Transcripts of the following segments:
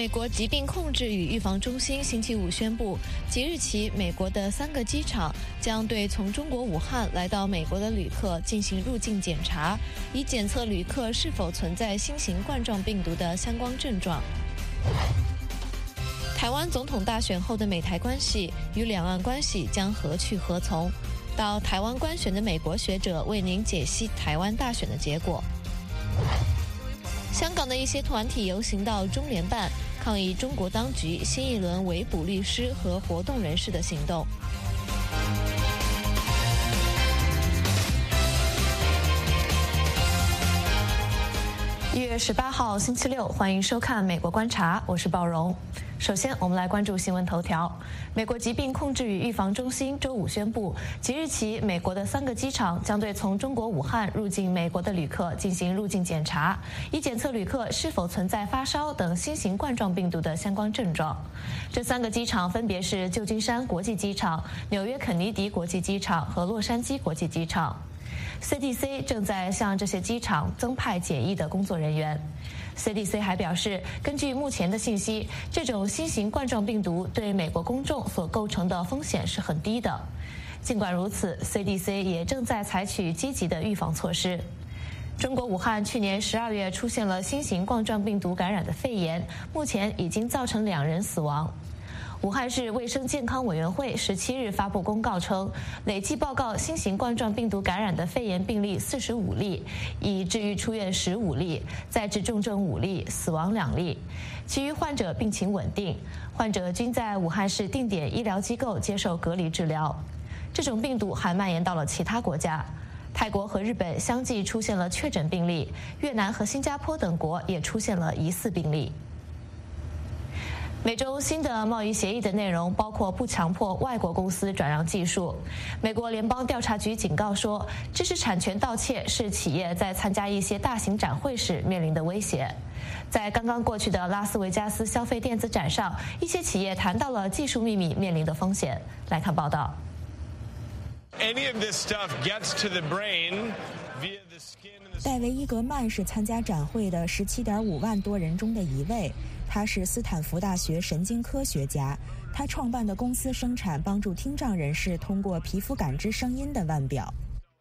美国疾病控制与预防中心星期五宣布，即日起，美国的3个机场将对从中国武汉来到美国的旅客进行入境检查，以检测旅客是否存在新型冠状病毒的相关症状。台湾总统大选后的美台关系与两岸关系将何去何从？到台湾观选的美国学者为您解析台湾大选的结果。香港的一些团体游行到中联办，抗议中国当局新一轮围捕律师和活动人士的行动。1月18号星期六，欢迎收看《美国观察》，我是鲍荣。首先，我们来关注新闻头条。美国疾病控制与预防中心周五宣布，即日起，美国的3个机场将对从中国武汉入境美国的旅客进行入境检查，以检测旅客是否存在发烧等新型冠状病毒的相关症状。这3个机场分别是旧金山国际机场、纽约肯尼迪国际机场和洛杉矶国际机场。CDC 正在向这些机场增派检疫的工作人员。CDC 还表示，根据目前的信息，这种新型冠状病毒对美国公众所构成的风险是很低的。尽管如此 ，CDC 也正在采取积极的预防措施。中国武汉去年12月出现了新型冠状病毒感染的肺炎，目前已经造成2人死亡。武汉市卫生健康委员会17日发布公告称，累计报告新型冠状病毒感染的肺炎病例45例，已治愈出院15例，在治重症5例，死亡2例，其余患者病情稳定，患者均在武汉市定点医疗机构接受隔离治疗。这种病毒还蔓延到了其他国家，泰国和日本相继出现了确诊病例，越南和新加坡等国也出现了疑似病例。美中新的贸易协议的内容包括不强迫外国公司转让技术。美国联邦调查局警告说，知识产权盗窃是企业在参加一些大型展会时面临的威胁。在刚刚过去的拉斯维加斯消费电子展上，一些企业谈到了技术秘密面临的风险。来看报道。 戴维·伊格曼是参加展会的17.5万多人中的一位。他是斯坦福大学神经科学家，他创办的公司生产帮助听障人士通过皮肤感知声音的腕表。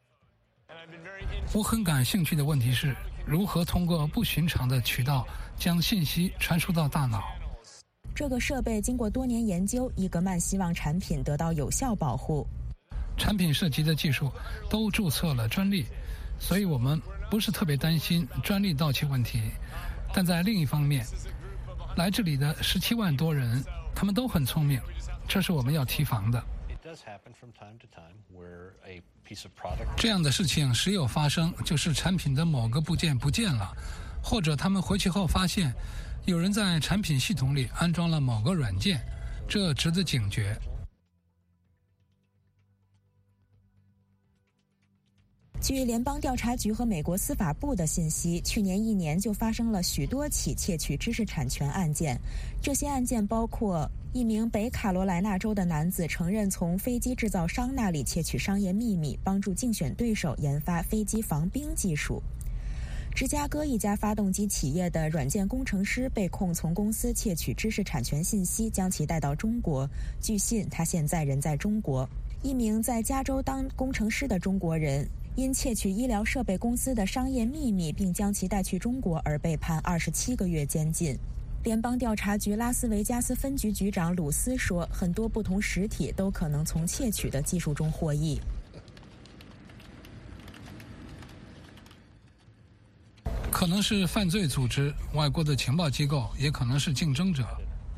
我很感兴趣的问题是，如何通过不寻常的渠道将信息传输到大脑。 这个设备经过多年研究，伊格曼希望产品得到有效保护。 产品涉及的技术都注册了专利，所以我们不是特别担心专利盗窃问题。但在另一方面，来这里的17万多人，他们都很聪明，这是我们要提防的。这样的事情时有发生，就是产品的某个部件不见了，或者他们回去后发现有人在产品系统里安装了某个软件，这值得警觉。 据联邦调查局和美国司法部的信息，去年1年就发生了许多起窃取知识产权案件。这些案件包括一名北卡罗来纳州的男子承认从飞机制造商那里窃取商业秘密，帮助竞选对手研发飞机防冰技术。芝加哥一家发动机企业的软件工程师被控从公司窃取知识产权信息，将其带到中国。据信，他现在人在中国。一名在加州当工程师的中国人，因窃取医疗设备公司的商业秘密并将其带去中国而被判27个月监禁。联邦调查局拉斯维加斯分局局长鲁斯说，很多不同实体都可能从窃取的技术中获益。 可能是犯罪组织、外国的情报机构，也可能是竞争者。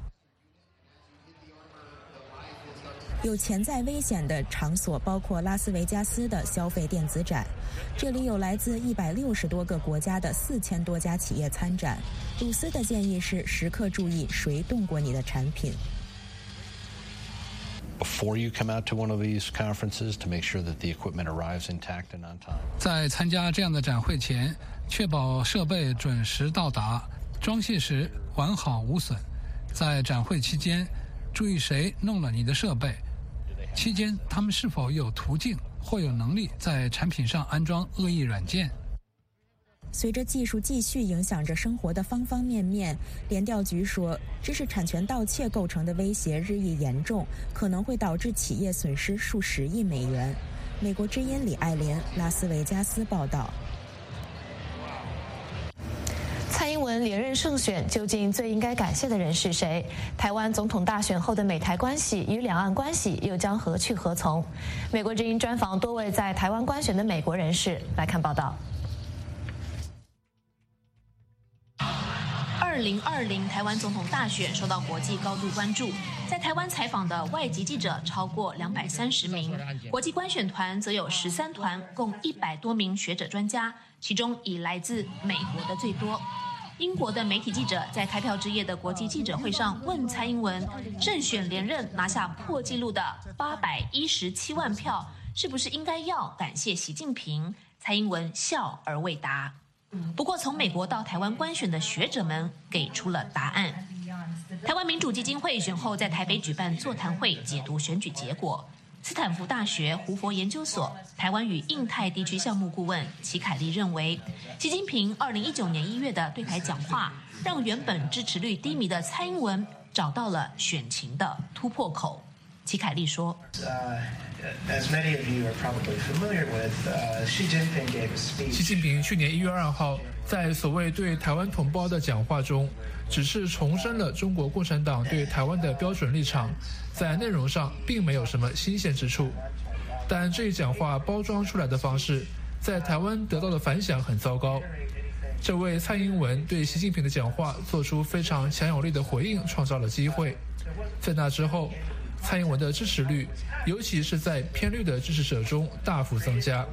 有潜在危险的场所包括拉斯维加斯的消费电子展，这里有来自160多个国家的4000多家企业参展。鲁斯的建议是时刻注意谁动过你的产品。 在参加这样的展会前，确保设备准时到达，装卸时完好无损。在展会期间，注意谁弄了你的设备。期间，他们是否有途径或有能力在产品上安装恶意软件？ 随着技术继续影响着生活的方方面面，联调局说，知识产权盗窃构成的威胁日益严重，可能会导致企业损失数十亿美元。美国之音李爱琳，拉斯维加斯报道。 蔡英文连任胜选，究竟最应该感谢的人是谁？台湾总统大选后的美台关系与两岸关系又将何去何从？美国之音专访多位在台湾观选的美国人士，来看报道。2020台湾总统大选受到国际高度关注，在台湾采访的外籍记者超过230名，国际观选团则有13团，共100多名学者专家，其中以来自美国的最多。英国的媒体记者在开票之夜的国际记者会上问蔡英文，胜选连任拿下破纪录的817万票，是不是应该要感谢习近平？蔡英文笑而未答。不过，从美国到台湾观选的学者们给出了答案。台湾民主基金会选后在台北举办座谈会，解读选举结果。斯坦福大学胡佛研究所台湾与印太地区项目顾问齐凯利认为，习近平2019年1月的对台讲话，让原本支持率低迷的蔡英文找到了选情的突破口。齐凯利说 As many of you are probably familiar with, Xi Jinping gave a speech. 习近平去年1月2号在所谓对台湾同胞的讲话中，只是重申了中国共产党对台湾的标准立场，在内容上并没有什么新鲜之处。但这一讲话包装出来的方式，在台湾得到的反响很糟糕。这位蔡英文对习近平的讲话做出非常强有力的回应，创造了机会。在那之后，蔡英文的支持率，尤其是在偏绿的支持者中大幅增加。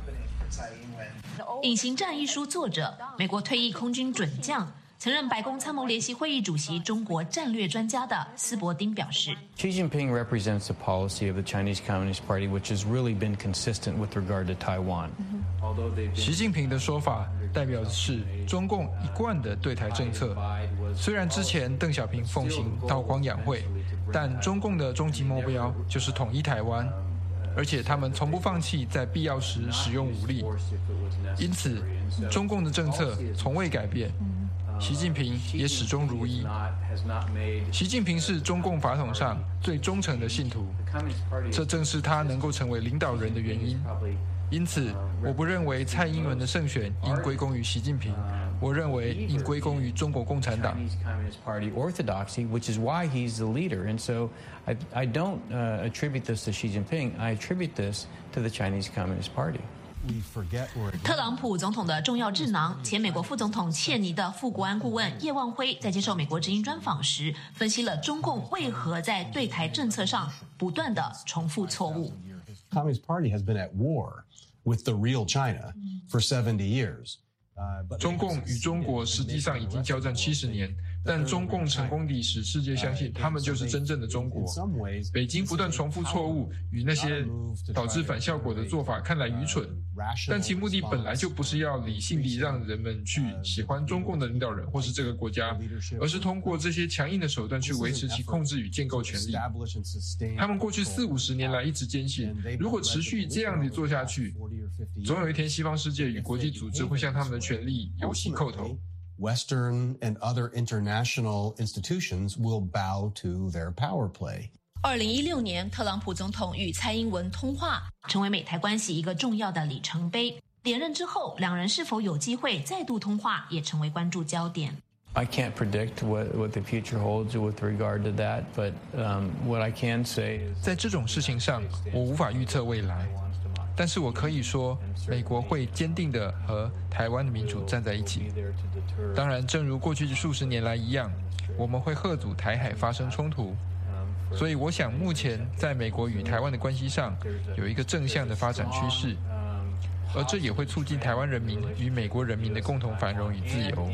《隐形战》一书作者、美国退役空军准将、曾任白宫参谋联席会议主席、中国战略专家的斯伯丁表示 ，Xi Jinping represents a policy of the Chinese Communist Party which has really been consistent with regard to Taiwan. 习近平的说法代表的是中共一贯的对台政策。虽然之前邓小平奉行韬光养晦，但中共的终极目标就是统一台湾，而且他们从不放弃在必要时使用武力。因此，中共的政策从未改变，习近平也始终如一。习近平是中共法统上最忠诚的信徒，这正是他能够成为领导人的原因。因此，我不认为蔡英文的胜选应归功于习近平，我认为应归功于中国共产党。 Orthodoxy, which is why he's the leader, and so I don't attribute this to Xi Jinping. I attribute this to the Chinese Communist Party. 特朗普总统的重要智囊、前美国副总统切尼的副国安顾问叶望辉在接受美国之音专访时，分析了中共为何在对台政策上不断的重复错误。 Communist Party has been at war with the real China for 70 years. 中共与中国实际上已经交战70年，但中共成功地使世界相信他们就是真正的中国。北京不断重复错误与那些导致反效果的做法看来愚蠢，但其目的本来就不是要理性地让人们去喜欢中共的领导人或是这个国家，而是通过这些强硬的手段去维持其控制与建构权力。他们过去40-50年来一直坚信，如果持续这样地做下去，总有一天西方世界与国际组织会向他们的权力有息叩头。 Western and other international institutions will bow to their power play. 2016年，特朗普总统与蔡英文通话，成为美台关系一个重要的里程碑。连任之后，两人是否有机会再度通话，也成为关注焦点。 I can't predict what the future holds with regard to that, but what I can say is 在这种事情上，我无法预测未来。但是我可以说，美国会坚定地和台湾的民主站在一起。当然，正如过去数十年来一样，我们会嚇阻台海发生冲突。所以我想，目前在美国与台湾的关系上有一个正向的发展趋势，而这也会促进台湾人民与美国人民的共同繁荣与自由。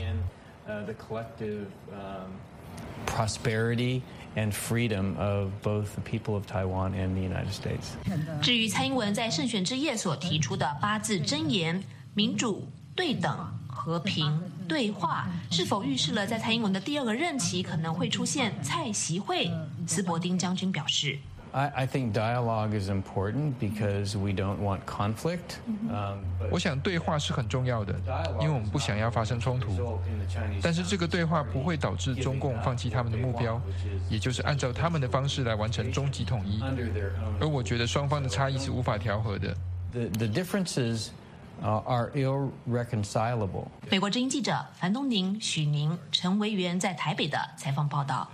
prosperity and freedom of both the people of Taiwan and the United States. 至于蔡英文在胜选之夜所提出的8字箴言——民主、对等、和平、对话，是否预示了在蔡英文的第2个任期可能会出现蔡习会？斯伯丁将军表示 I think dialogue is important because we don't want conflict. 我想对话是很重要的，因为我们不想要发生冲突。但是这个对话不会导致中共放弃他们的目标，也就是按照他们的方式来完成终极统一。而我觉得双方的差异是无法调和的。 The differences are irreconcilable. 美国之音记者樊东宁、许宁、陈维元在台北的采访报道。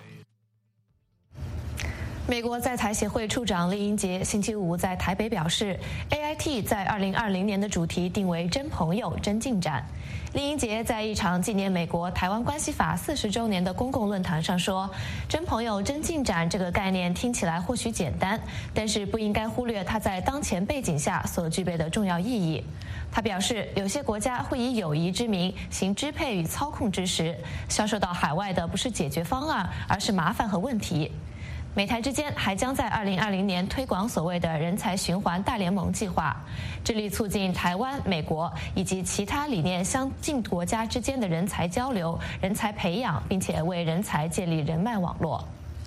美国在台协会处长酈英杰星期五在台北表示 ，AIT 在2020年的主题定为真朋友、真进展。酈英杰在一场纪念美国台湾关系法40周年的公共论坛上说：“真朋友、真进展这个概念听起来或许简单，但是不应该忽略它在当前背景下所具备的重要意义。”他表示，有些国家会以友谊之名行支配与操控之实，销售到海外的不是解决方案，而是麻烦和问题。美台之间还将在2020年推广所谓的人才循环大联盟计划，致力促进台湾、美国以及其他理念相近国家之间的人才交流、人才培养，并且为人才建立人脉网络。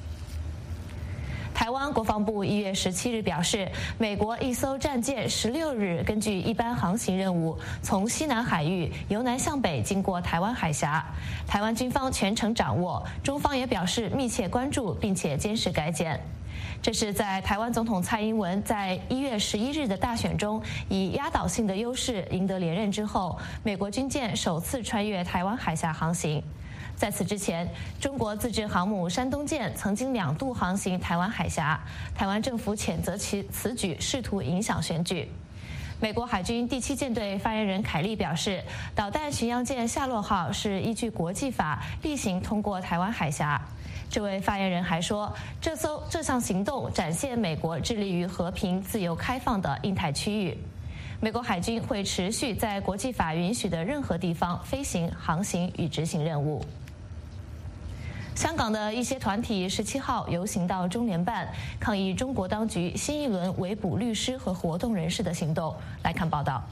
台湾国防部1月17日表示，美国一艘战舰16日根据一般航行任务，从西南海域由南向北经过台湾海峡，台湾军方全程掌握，中方也表示密切关注并且监视该舰。这是在台湾总统蔡英文在1月11日的大选中以压倒性的优势赢得连任之后，美国军舰首次穿越台湾海峡航行。在此之前，中国自制航母山东舰曾经2度航行台湾海峡，台湾政府谴责其此举试图影响选举。美国海军第7舰队发言人凯利表示，导弹巡洋舰夏洛号是依据国际法例行通过台湾海峡。这位发言人还说，这项行动展现美国致力于和平、自由、开放的印太区域。美国海军会持续在国际法允许的任何地方飞行、航行与执行任务。香港的一些团体17号游行到中联办，抗议中国当局新一轮围捕律师和活动人士的行动。来看报道。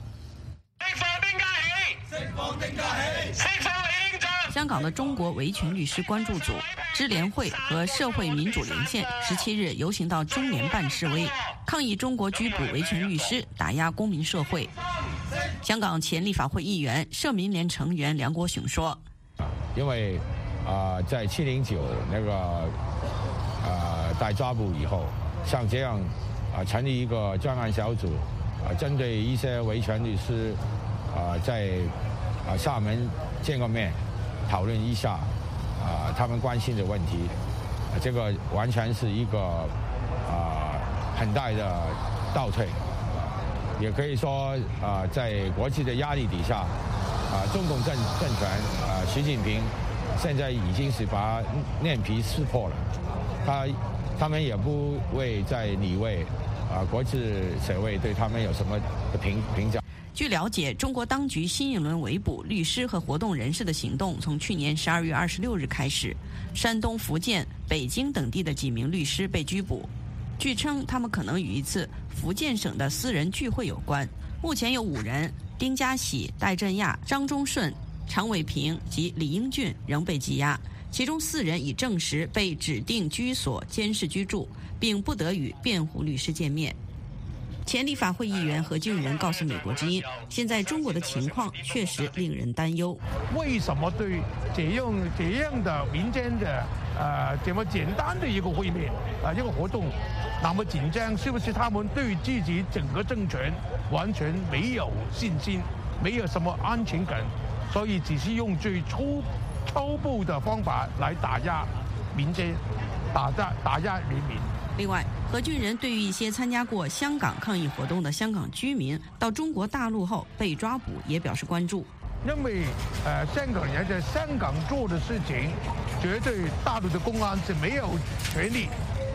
香港的中国维权律师关注组、支联会和社会民主连线17日游行到中联办示威，抗议中国拘捕维权律师、打压公民社会。香港前立法会议员、社民连成员梁国雄说：“ 因为在709那个大抓捕以后，像这样成立一个专案小组，针对一些维权律师在厦门见个面，讨论一下他们关心的问题，这个完全是一个很大的倒退，也可以说在国际的压力底下，中共政权习近平现在已经是把脸皮撕破了，他们也不会再理会国际社会对他们有什么的评价。” 据了解，中国当局新一轮围捕律师和活动人士的行动从去年12月26日开始，山东、福建、北京等地的几名律师被拘捕，据称他们可能与一次福建省的私人聚会有关。目前有5人，丁家喜、戴振亚、张忠顺、常伟平及李英俊仍被羁押，其中4人已证实被指定居所监视居住，并不得与辩护律师见面。前立法会议员何俊仁告诉美国之音，现在中国的情况确实令人担忧。 为什么对这样的民间的这么简单的一个会面这个活动那么紧张？是不是他们对自己整个政权完全没有信心，没有什么安全感，所以只是用最粗暴的方法来打压民间，打压人民？ 另外，何俊仁对于一些参加过香港抗议活动的香港居民到中国大陆后被抓捕也表示关注。 因为香港人在香港做的事情，绝对大陆的公安是没有权利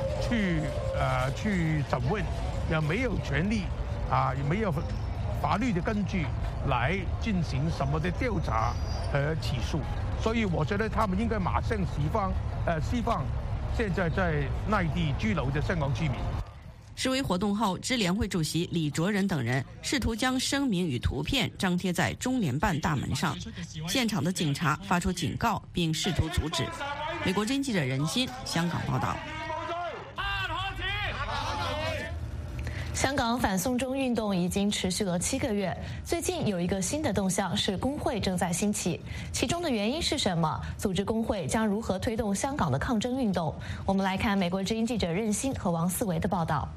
去审问，也没有权利也没有法律的根据来进行什么的调查和起诉，所以我觉得他们应该马上释放现在在内地拘留的香港居民。 示威活动后，支联会主席李卓人等人试图将声明与图片张贴在中联办大门上，现场的警察发出警告并试图阻止。美国之音记者任鑫香港报道。 香港反送中运动已经持续了7个月，最近有一个新的动向是工会正在兴起，其中的原因是什么？组织工会将如何推动香港的抗争运动？我们来看美国之音记者任欣和王思维的报道。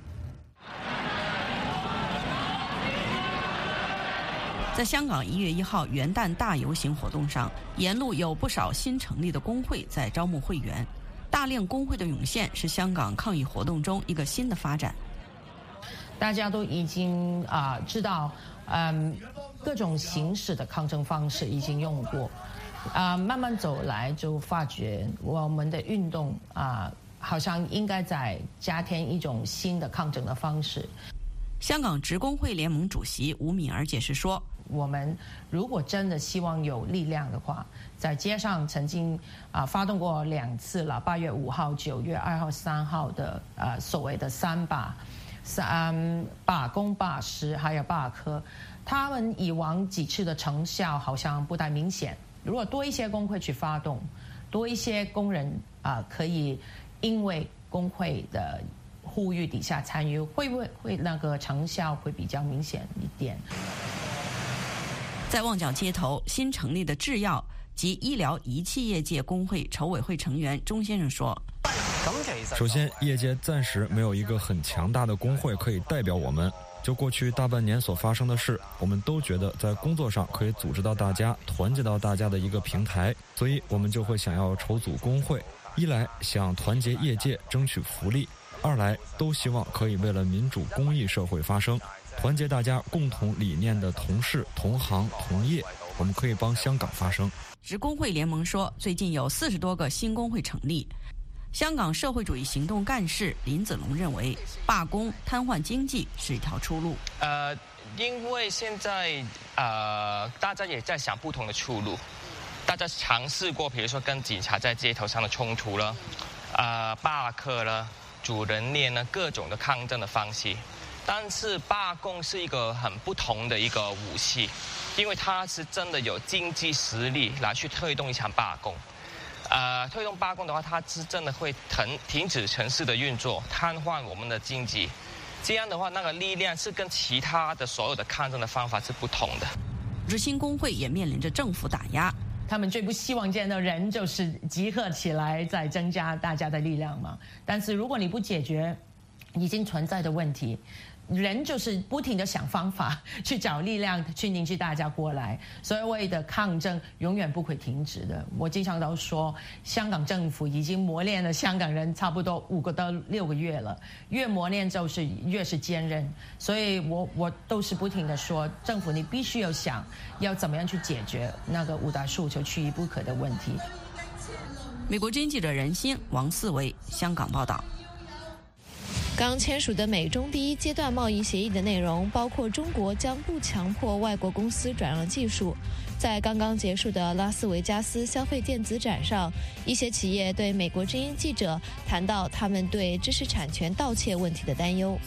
在香港1月1号元旦大游行活动上，沿路有不少新成立的工会在招募会员，大量工会的涌现是香港抗议活动中一个新的发展。 大家都已经知道，各种形式的抗争方式已经用过，慢慢走来就发觉我们的运动好像应该再加添一种新的抗争的方式。 香港职工会联盟主席吴敏儿解释说， 我们如果真的希望有力量的话，在街上曾经发动过2次了，8月5号、9月2号、3号的所谓的3罢。罢工、罢师还有罢课，他们以往几次的成效好像不太明显。如果多一些工会去发动，多一些工人可以因为工会的呼吁底下参与，会不会那个成效会比较明显一点？ 在旺角街头新成立的制药及医疗仪器业界工会筹委会成员钟先生说， 首先，业界暂时没有一个很强大的工会可以代表我们。就过去大半年所发生的事，我们都觉得在工作上可以组织到大家，团结到大家的一个平台，所以我们就会想要筹组工会。一来想团结业界争取福利，二来都希望可以为了民主公益社会发声，团结大家共同理念的同事、同行、同业，我们可以帮香港发声。 职工会联盟说，最近有40多个新工会成立。香港社会主义行动干事林子龙认为，罢工瘫痪经济是一条出路。 因为现在大家也在想不同的出路，大家尝试过，比如说跟警察在街头上的冲突了，罢课了，主人链呢，各种的抗争的方式。但是罢工是一个很不同的一个武器，因为它是真的有经济实力来去推动一场罢工。推动罢工的话，它是真的会停止城市的运作，瘫痪我们的经济。这样的话，那个力量是跟其他的所有的抗争的方法是不同的。 日新工会也面临着政府打压， 他们最不希望见到人就是集合起来，再增加大家的力量嘛。但是如果你不解决已经存在的问题，人就是不停地想方法去找力量去凝聚大家过来，所谓的抗争永远不会停止的。我经常都说，香港政府已经磨练了香港人差不多5到6个月了，越磨练就是越是坚韧。所以我都是不停地说，政府你必须要想要怎么样去解决那个5大诉求缺一不可的问题。 美国之音记者任欣、王思维香港报道。 刚签署的美中第1阶段贸易协议的内容包括中国将不强迫外国公司转让技术。在刚刚结束的拉斯维加斯消费电子展上，一些企业对美国之音记者谈到他们对知识产权盗窃问题的担忧。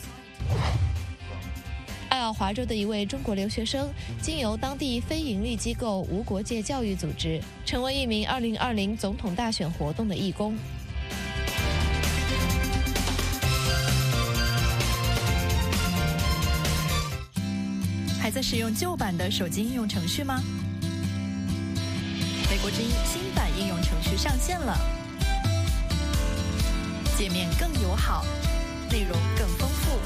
爱奥华州的一位中国留学生，经由当地非营利机构无国界教育组织，成为一名2020总统大选活动的义工。 还在使用旧版的手机应用程序吗？美国之音新版应用程序上线了，界面更友好，内容更丰富，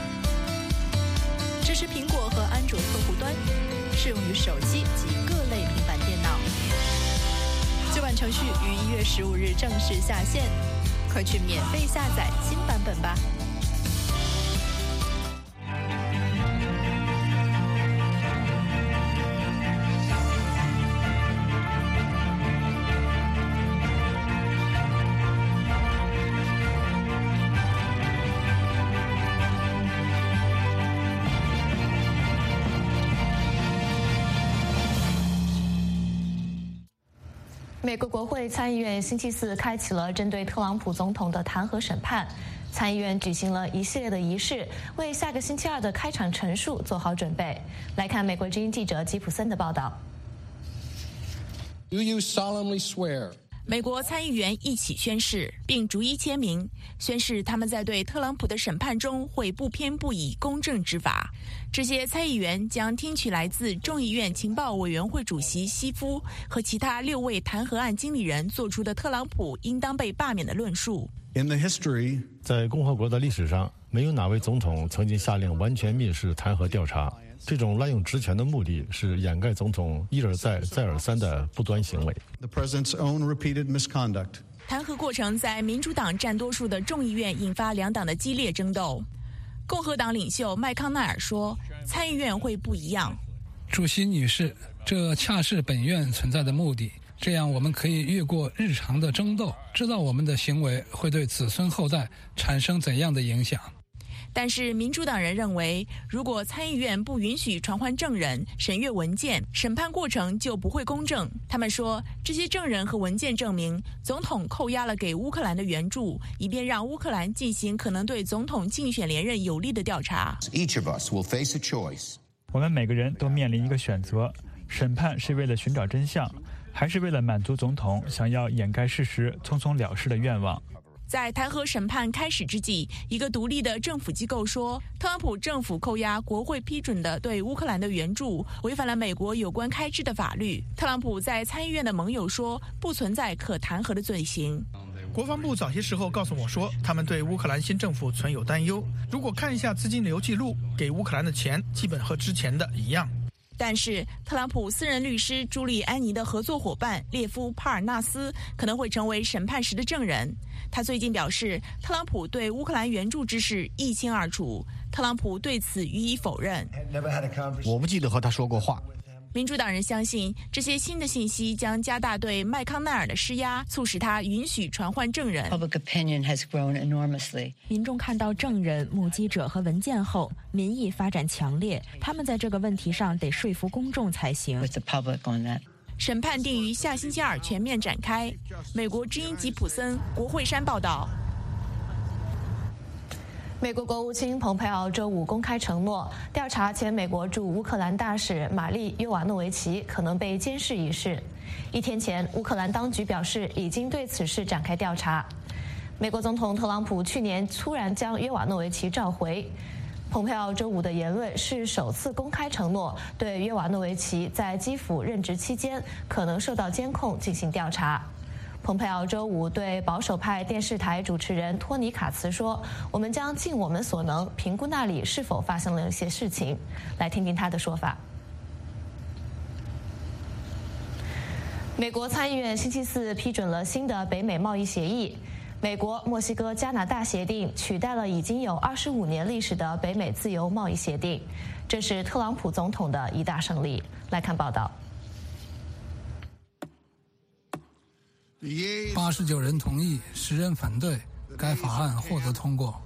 支持苹果和安卓客户端，适用于手机及各类平板电脑。旧版程序于1月15日正式下线，快去免费下载新版本吧。 美国国会参议院星期4开启了针对特朗普总统的弹劾审判，参议院举行了一系列的仪式，为下个星期2的开场陈述做好准备。来看美国之音记者吉普森的报道。 Do you solemnly swear 美国参议员一起宣誓，并逐一签名，宣誓他们在对特朗普的审判中会不偏不倚、公正执法。这些参议员将听取来自众议院情报委员会主席希夫和其他6位弹劾案经理人做出的特朗普应当被罢免的论述。 在共和国的历史上，没有哪位总统曾经下令完全密室弹劾调查。这种滥用职权的目的是掩盖总统一而再、再而三的不端行为。 弹劾过程在民主党占多数的众议院引发两党的激烈争斗。共和党领袖麦康奈尔说，参议院会不一样。 主席女士，这恰是本院存在的目的，这样我们可以越过日常的争斗，知道我们的行为会对子孙后代产生怎样的影响。 但是民主党人认为，如果参议院不允许传唤证人、审阅文件，审判过程就不会公正。他们说，这些证人和文件证明总统扣押了给乌克兰的援助，以便让乌克兰进行可能对总统竞选连任有利的调查。 我们每个人都面临一个选择：审判是为了寻找真相，还是为了满足总统想要掩盖事实、匆匆了事的愿望？ 在弹劾审判开始之际，一个独立的政府机构说，特朗普政府扣押国会批准的对乌克兰的援助违反了美国有关开支的法律。特朗普在参议院的盟友说，不存在可弹劾的罪行。 国防部早些时候告诉我说，他们对乌克兰新政府存有担忧。如果看一下资金流记录，给乌克兰的钱基本和之前的一样。 但是特朗普私人律师朱利安尼的合作伙伴列夫·帕尔纳斯可能会成为审判时的证人。他最近表示，特朗普对乌克兰援助之事一清二楚。特朗普对此予以否认。 我不记得和他说过话。 民主党人相信，这些新的信息将加大对麦康奈尔的施压，促使他允许传唤证人。 民众看到证人、目击者和文件后，民意发展强烈。他们在这个问题上得说服公众才行。审判定于下星期二全面展开。美国之音吉普森、国会山报道。 美国国务卿蓬佩奥周五公开承诺，调查前美国驻乌克兰大使玛丽·约瓦诺维奇可能被监视一事。1天前，乌克兰当局表示已经对此事展开调查。美国总统特朗普去年突然将约瓦诺维奇召回。蓬佩奥周五的言论是首次公开承诺对约瓦诺维奇在基辅任职期间可能受到监控进行调查。蓬佩奥周五对保守派电视台主持人托尼卡茨说，我们将尽我们所能评估那里是否发生了一些事情。来听听他的说法。美国参议院星期四批准了新的北美贸易协议，美国、墨西哥、加拿大协定取代了已经有25年历史的北美自由贸易协定，这是特朗普总统的一大胜利。来看报道。 89人同意，10人反对，该法案获得通过。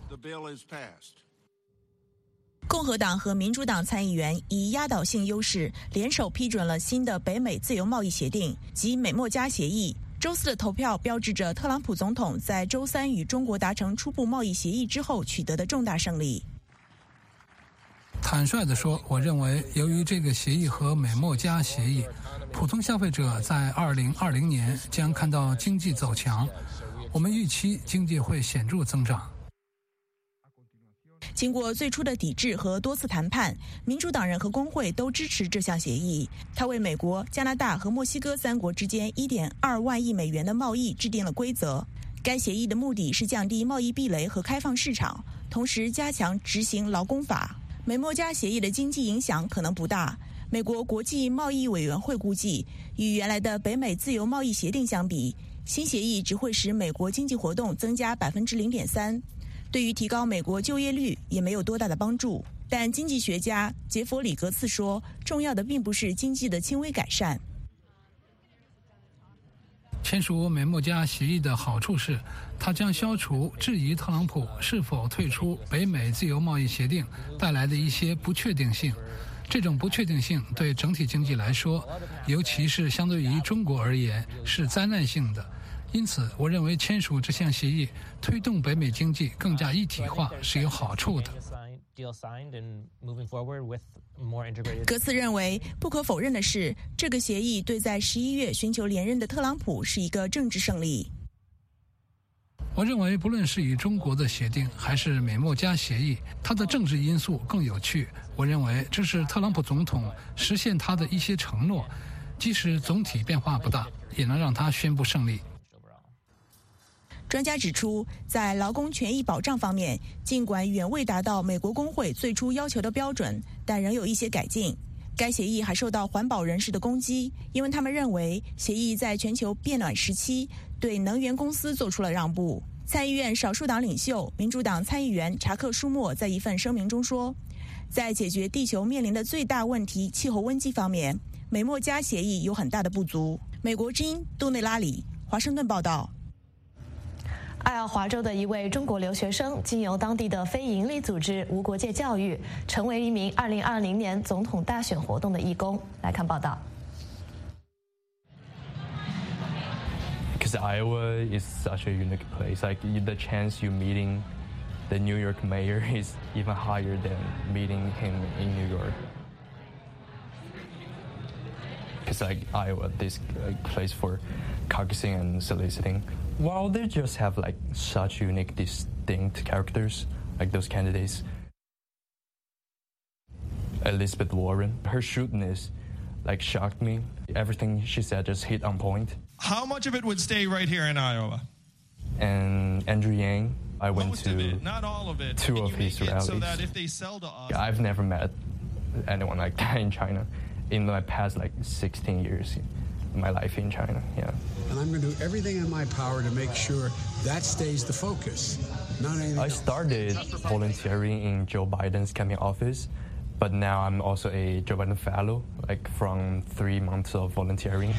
共和党和民主党参议员以压倒性优势联手批准了新的北美自由贸易协定及美墨加协议。周四的投票标志着特朗普总统在周三与中国达成初步贸易协议之后取得的重大胜利。 坦率地说，我认为由于这个协议和美墨加协议，普通消费者在2020年将看到经济走强，我们预期经济会显著增长。 经过最初的抵制和多次谈判，民主党人和工会都支持这项协议。它为美国、加拿大和墨西哥3国之间1.2万亿美元的贸易制定了规则。该协议的目的是降低贸易壁垒和开放市场，同时加强执行劳工法。美墨加协议的经济影响可能不大。美国国际贸易委员会估计，与原来的北美自由贸易协定相比，新协议只会使美国经济活动增加0.3%，对于提高美国就业率也没有多大的帮助。但经济学家杰弗里·格茨说，重要的并不是经济的轻微改善。 签署美墨加协议的好处是，它将消除质疑特朗普是否退出北美自由贸易协定带来的一些不确定性。这种不确定性对整体经济来说，尤其是相对于中国而言，是灾难性的。因此，我认为签署这项协议，推动北美经济更加一体化是有好处的。 格茨认为，不可否认的是，这个协议对在11月寻求连任的特朗普是一个政治胜利。 我认为，不论是与中国的协定，还是美墨加协议，它的政治因素更有趣。我认为，这是特朗普总统实现他的一些承诺，即使总体变化不大，也能让他宣布胜利。 专家指出，在劳工权益保障方面，尽管远未达到美国工会最初要求的标准，但仍有一些改进。该协议还受到环保人士的攻击，因为他们认为协议在全球变暖时期对能源公司做出了让步。参议院少数党领袖民主党参议员查克·舒默在一份声明中说，在解决地球面临的最大问题气候温机方面，美墨加协议有很大的不足。美国之音杜内拉里华盛顿报道。 爱奥华州的一位中国留学生经由当地的非营利组织无国界教育，成为一名2020年总统大选活动的义工。来看报道。 Because Iowa is such a unique place. Like the chance you meeting the New York mayor is even higher than meeting him in New York. Because like Iowa, this place for caucusing and soliciting. While they just have like such unique, distinct characters, like those candidates. Elizabeth Warren, her shrewdness, like shocked me. Everything she said just hit on point. How much of it would stay right here in Iowa? And Andrew Yang, I went Most to of it, not all of it. 2 of his rallies. So that if they sell to us, I've never met anyone like that in China in my past like 16 years. My life in China, yeah. And I'm going to do everything in my power to make sure that stays the focus, not anything else. I started volunteering in Joe Biden's campaign office, but now I'm also a Joe Biden fellow, like from 3 months of volunteering.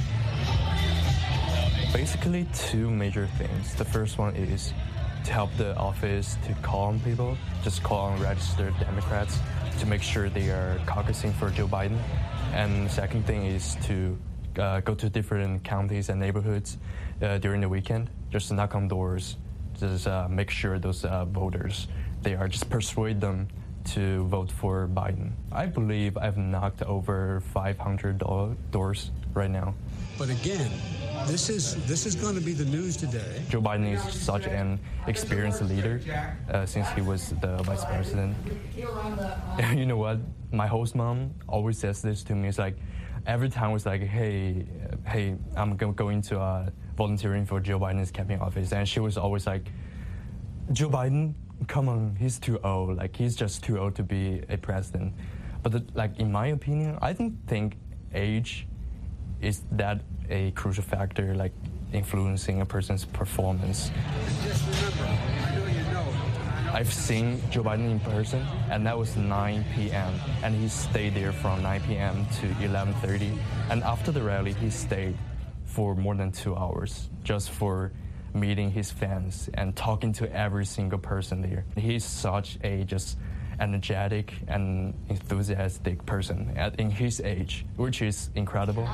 Basically 2 major things. The first one is to help the office to call on people, just call on registered Democrats to make sure they are caucusing for Joe Biden. And the second thing is to go to different counties and neighborhoods during the weekend, just knock on doors, just make sure those voters, they are just persuade them to vote for Biden. I believe I've knocked over 500 doors right now. But again, this is going to be the news today. Joe Biden is such an experienced leader since he was the vice president. You know what? My host mom always says this to me. It's like, every time it's like, hey, I'm going to volunteering for Joe Biden's campaign office. And she was always like, Joe Biden, come on, he's too old. Like, he's just too old to be a president. But like, in my opinion, I don't think age is that a crucial factor, like influencing a person's performance. Just remember, I know you know. I've seen Joe Biden in person, and that was 9 p.m. And he stayed there from 9 p.m. to 11:30. And after the rally, he stayed for more than 2 hours just for meeting his fans and talking to every single person there. He's such a just energetic and enthusiastic person in his age, which is incredible.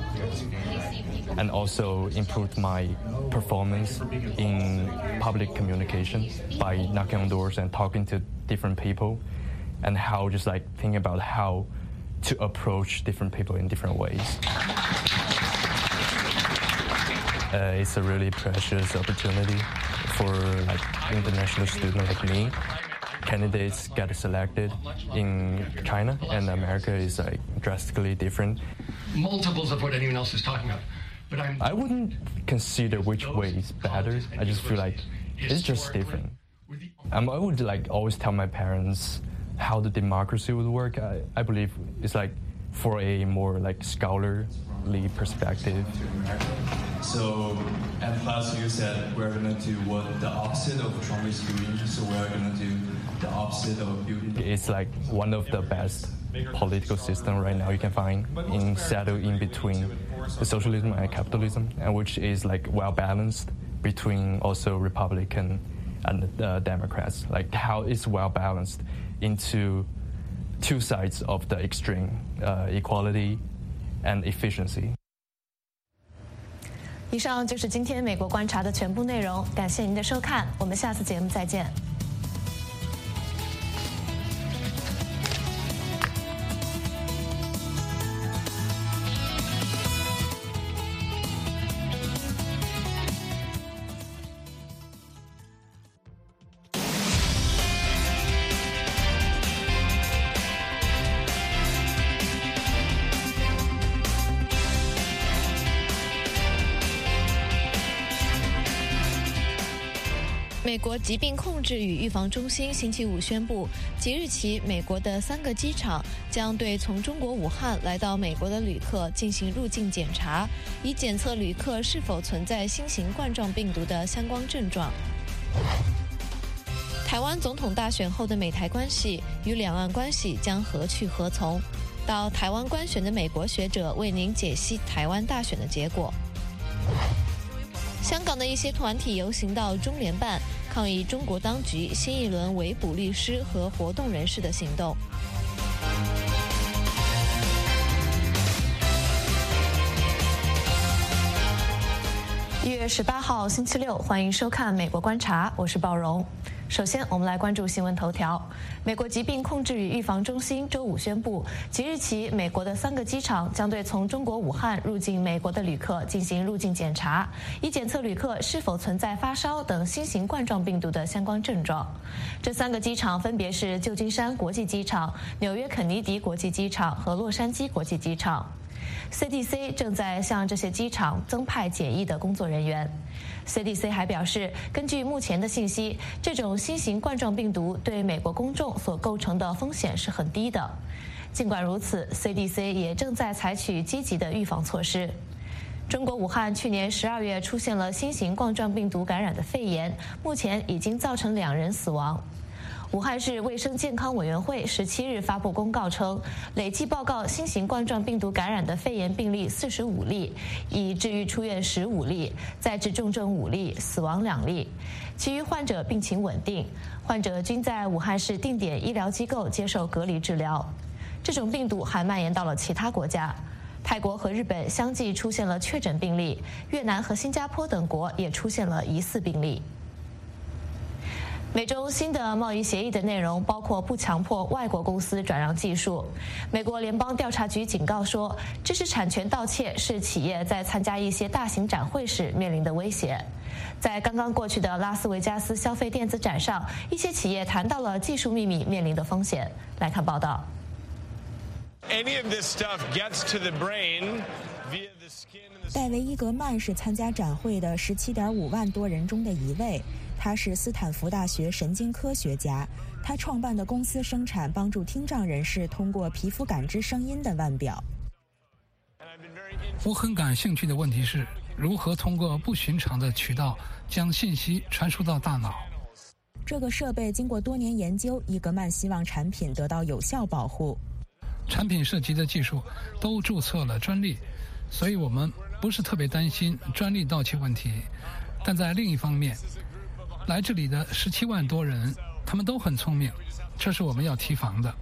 And also improved my performance in public communication by knocking on doors and talking to different people, and how just like thinking about how to approach different people in different ways. It's a really precious opportunity for like international student like me. Candidates get selected in China, and America is like drastically different. Multiples of what anyone else is talking about. But I wouldn't consider which way is better. I just feel like it's just different. I would like always tell my parents how the democracy would work. I believe it's like for a more like scholarly perspective. So at class you said we're going to do what the opposite of Trump is doing. So we're going to do the opposite of building. It's like one of the best political system right now you can find in settled in between the socialism and capitalism, and which is like well balanced between also Republican and Democrats. Like how it's well balanced into 2 sides of the extreme, equality and efficiency. 以上就是今天美国观察的全部内容，感谢您的收看，我们下次节目再见。 美国疾病控制与预防中心星期五宣布，即日起，美国的3个机场将对从中国武汉来到美国的旅客进行入境检查，以检测旅客是否存在新型冠状病毒的相关症状。台湾总统大选后的美台关系与两岸关系将何去何从？到台湾观选的美国学者为您解析台湾大选的结果。香港的一些团体游行到中联办，抗议中国当局新一轮围捕律师和活动人士的行动。1月18号星期六，欢迎收看《美国观察》，我是鲍荣。首先，我们来关注新闻头条。美国疾病控制与预防中心周五宣布，即日起，美国的3个机场将对从中国武汉入境美国的旅客进行入境检查，以检测旅客是否存在发烧等新型冠状病毒的相关症状。这3个机场分别是旧金山国际机场、纽约肯尼迪国际机场和洛杉矶国际机场。CDC 正在向这些机场增派检疫的工作人员。CDC 还表示，根据目前的信息，这种新型冠状病毒对美国公众所构成的风险是很低的。尽管如此 ，CDC 也正在采取积极的预防措施。中国武汉去年12月出现了新型冠状病毒感染的肺炎，目前已经造成2人死亡。武汉市卫生健康委员会17日发布公告称，累计报告新型冠状病毒感染的肺炎病例45例，已治愈出院15例，再治重症5例，死亡2例。其余患者病情稳定，患者均在武汉市定点医疗机构接受隔离治疗。这种病毒还蔓延到了其他国家。泰国和日本相继出现了确诊病例，越南和新加坡等国也出现了疑似病例。美中新的贸易协议的内容包括不强迫外国公司转让技术。美国联邦调查局警告说，知识产权盗窃是企业在参加一些大型展会时面临的威胁。在刚刚过去的拉斯维加斯消费电子展上，一些企业谈到了技术秘密面临的风险。来看报道。 戴维·伊格曼是参加展会的17.5万多人中的一位。他是斯坦福大学神经科学家，他创办的公司生产帮助听障人士通过皮肤感知声音的腕表。 我很感兴趣的问题是，如何通过不寻常的渠道将信息传输到大脑。 这个设备经过多年研究，伊格曼希望产品得到有效保护。 产品涉及的技术都注册了专利，所以我们不是特别担心专利盗窃问题。但在另一方面，来这里的17万多人，他们都很聪明，这是我们要提防的。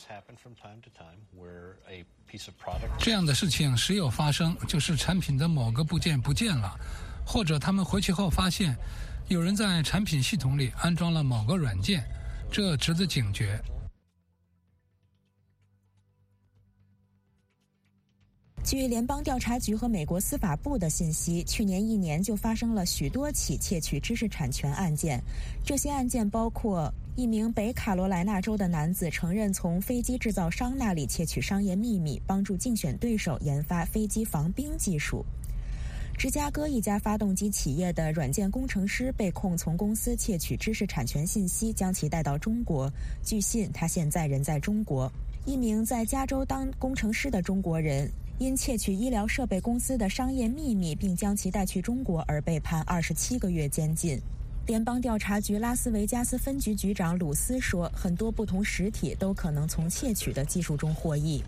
这样的事情时有发生，就是产品的某个部件不见了，或者他们回去后发现有人在产品系统里安装了某个软件，这值得警觉。 据联邦调查局和美国司法部的信息，去年1年就发生了许多起窃取知识产权案件。这些案件包括一名北卡罗来纳州的男子承认从飞机制造商那里窃取商业秘密，帮助竞选对手研发飞机防冰技术。芝加哥一家发动机企业的软件工程师被控从公司窃取知识产权信息，将其带到中国。据信，他现在人在中国。一名在加州当工程师的中国人，因窃取医疗设备公司的商业秘密并将其带去中国而被判27个月监禁。联邦调查局拉斯维加斯分局局长鲁斯说，很多不同实体都可能从窃取的技术中获益。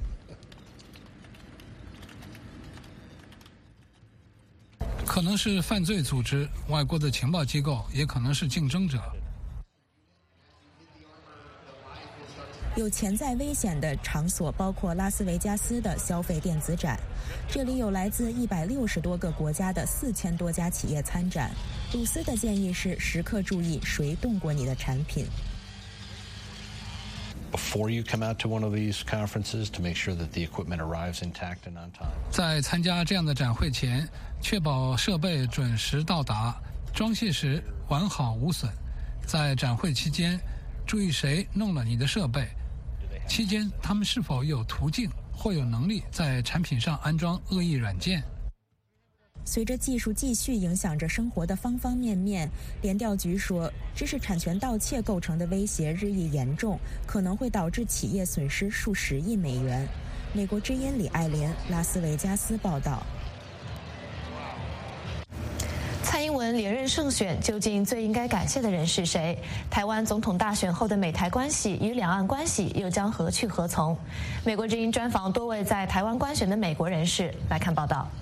可能是犯罪组织、外国的情报机构，也可能是竞争者。 有潜在危险的场所包括拉斯维加斯的消费电子展，这里有来自160多个国家的4000多家企业参展。鲁斯的建议是时刻注意谁动过你的产品。 Before you come out to one of these conferences, to make sure that the equipment arrives intact and on time. 在参加这样的展会前，确保设备准时到达，装卸时完好无损。在展会期间，注意谁弄了你的设备。期间，他们是否有途径或有能力在产品上安装恶意软件？ 随着技术继续影响着生活的方方面面，联调局说，知识产权盗窃构成的威胁日益严重，可能会导致企业损失数十亿美元。美国之音李爱琳，拉斯维加斯报道。 蔡英文连任胜选，究竟最应该感谢的人是谁？台湾总统大选后的美台关系与两岸关系又将何去何从？美国之音专访多位在台湾观选的美国人士，来看报道。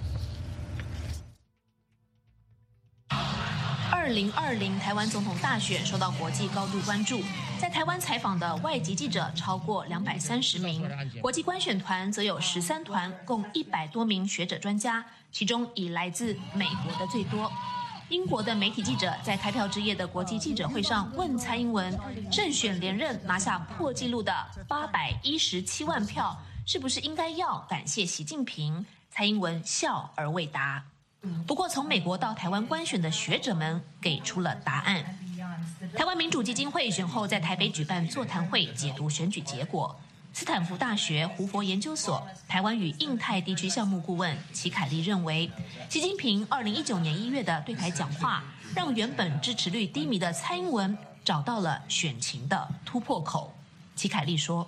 2020台湾总统大选受到国际高度关注，在台湾采访的外籍记者超过230名，国际观选团则有13团，共100多名学者专家，其中以来自美国的最多。英国的媒体记者在开票之夜的国际记者会上问蔡英文，胜选连任拿下破纪录的817万票，是不是应该要感谢习近平？蔡英文笑而未答。不过，从美国到台湾观选的学者们给出了答案。台湾民主基金会选后在台北举办座谈会，解读选举结果。斯坦福大学胡佛研究所台湾与印太地区项目顾问齐凯利认为，习近平2019年1月的对台讲话，让原本支持率低迷的蔡英文找到了选情的突破口。齐凯利说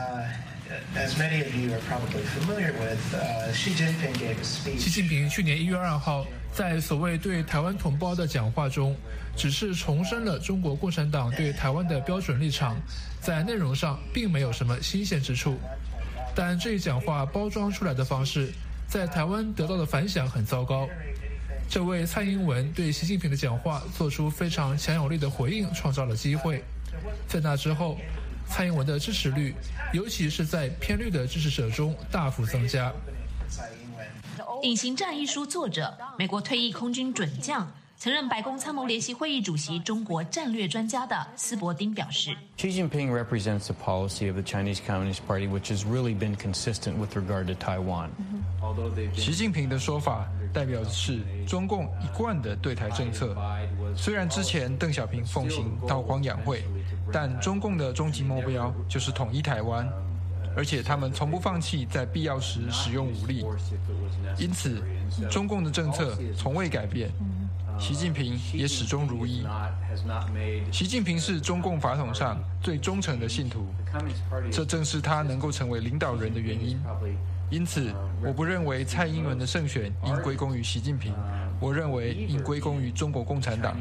习近平去年1月2号在所谓对台湾同胞的讲话中，只是重申了中国共产党对台湾的标准立场，在内容上并没有什么新鲜之处。但这一讲话包装出来的方式，在台湾得到的反响很糟糕。这位蔡英文对习近平的讲话做出非常强有力的回应，创造了机会。在那之后，蔡英文的支持率，尤其是在偏绿的支持者中大幅增加。 《隐形战》一书作者、美国退役空军准将、曾任白宫参谋联席会议主席、中国战略专家的斯伯丁表示 ，Xi Jinping represents a policy of the Chinese Communist Party which has really been consistent with regard to Taiwan. 习近平的说法代表的是中共一贯的对台政策。虽然之前邓小平奉行韬光养晦，但中共的终极目标就是统一台湾，而且他们从不放弃在必要时使用武力。因此，中共的政策从未改变，习近平也始终如一。习近平是中共法统上最忠诚的信徒，这正是他能够成为领导人的原因。因此，我不认为蔡英文的胜选应归功于习近平，我认为应归功于中国共产党。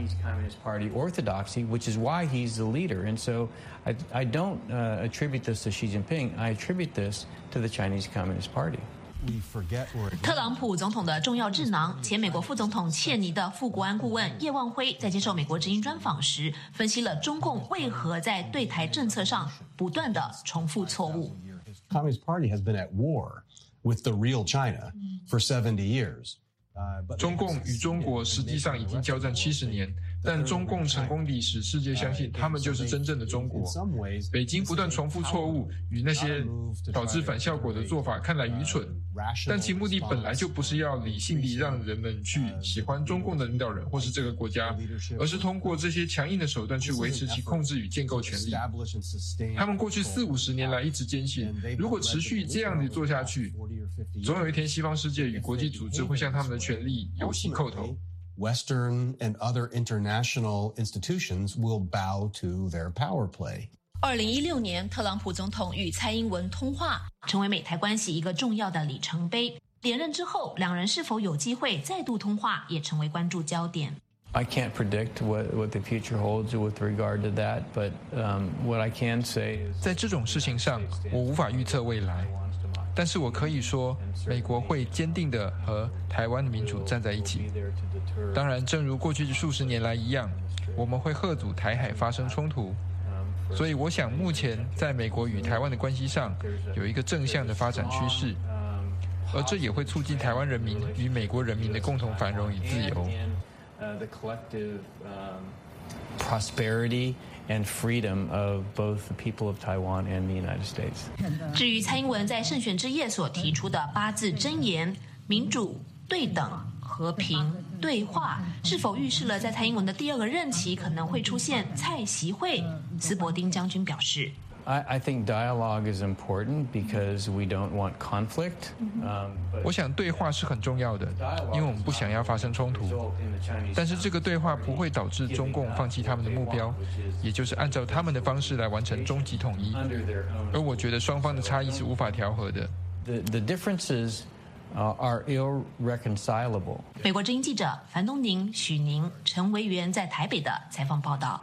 Orthodoxy, which is why he's the leader, and so I don't attribute this to Xi Jinping. I attribute this to the Chinese Communist Party. 特朗普总统的重要智囊、前美国副总统切尼的副国安顾问叶望辉在接受美国之音专访时，分析了中共为何在对台政策上不断的重复错误。 Communist Party has been at war with the real China for 70 years. 中共与中国实际上已经交战70年，但中共成功地使世界相信他们就是真正的中国。北京不断重复错误与那些导致反效果的做法看来愚蠢，但其目的本来就不是要理性地让人们去喜欢中共的领导人或是这个国家，而是通过这些强硬的手段去维持其控制与建构权力。他们过去40-50年来一直坚信，如果持续这样地做下去，总有一天西方世界与国际组织会向他们的权力有形叩头。 Western and other international institutions will bow to their power play. 2016年，特朗普总统与蔡英文通话，成为美台关系一个重要的里程碑。连任之后，两人是否有机会再度通话，也成为关注焦点。 I can't predict what the future holds with regard to that, but what I can say is 在这种事情上，我无法预测未来。但是我可以说，美国会坚定地和台湾的民主站在一起。当然，正如过去数十年来一样，我们会嚇阻台海发生冲突。所以我想，目前在美国与台湾的关系上有一个正向的发展趋势，而这也会促进台湾人民与美国人民的共同繁荣与自由。 prosperity and freedom of both the people of Taiwan and the United States. 至于蔡英文在胜选之夜所提出的8字箴言——民主、对等、和平、对话，是否预示了在蔡英文的第2个任期可能会出现蔡习会？斯伯丁将军表示 I think dialogue is important because we don't want conflict. 我想对话是很重要的，因为我们不想要发生冲突。但是这个对话不会导致中共放弃他们的目标，也就是按照他们的方式来完成终极统一。而我觉得双方的差异是无法调和的。 The differences are irreconcilable. 美国之音记者樊东宁、许宁、陈维元在台北的采访报道。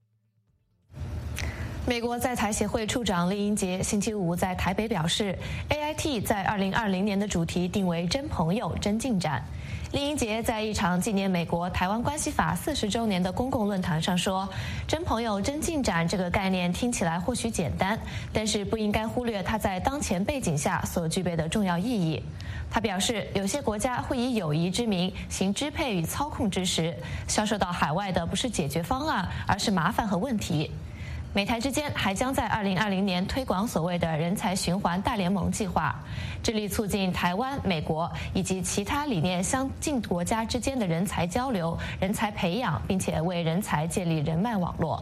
美国在台协会处长厉英杰星期五在台北表示 ，AIT 在2020年的主题定为“真朋友、真进展”。厉英杰在一场纪念美国台湾关系法40周年的公共论坛上说：“真朋友、真进展这个概念听起来或许简单，但是不应该忽略它在当前背景下所具备的重要意义。”他表示，有些国家会以友谊之名行支配与操控之实，销售到海外的不是解决方案，而是麻烦和问题。美台之间还将在2020年推广所谓的人才循环大联盟计划，致力促进台湾、美国以及其他理念相近国家之间的人才交流、人才培养，并且为人才建立人脉网络。